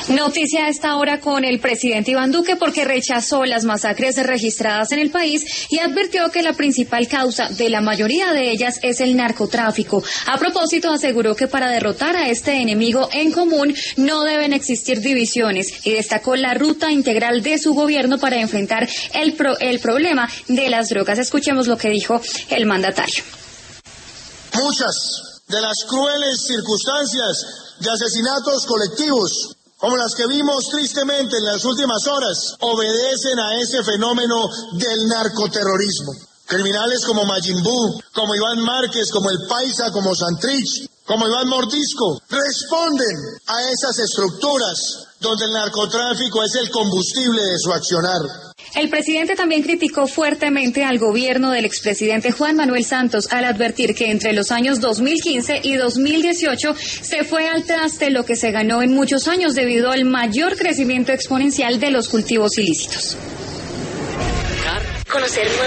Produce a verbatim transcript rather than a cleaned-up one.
Noticia a esta hora con el presidente Iván Duque porque rechazó las masacres registradas en el país y advirtió que la principal causa de la mayoría de ellas es el narcotráfico. A propósito, aseguró que para derrotar a este enemigo en común no deben existir divisiones y destacó la ruta integral de su gobierno para enfrentar el, pro, el problema de las drogas. Escuchemos lo que dijo el mandatario. Muchas de las crueles circunstancias de asesinatos colectivos, como las que vimos tristemente en las últimas horas, obedecen a ese fenómeno del narcoterrorismo. Criminales como Majin Buu, como Iván Márquez, como El Paisa, como Santrich, como Iván Mordisco, responden a esas estructuras donde el narcotráfico es el combustible de su accionar. El presidente también criticó fuertemente al gobierno del expresidente Juan Manuel Santos al advertir que entre los años dos mil quince y dos mil dieciocho se fue al traste lo que se ganó en muchos años debido al mayor crecimiento exponencial de los cultivos ilícitos. Conocer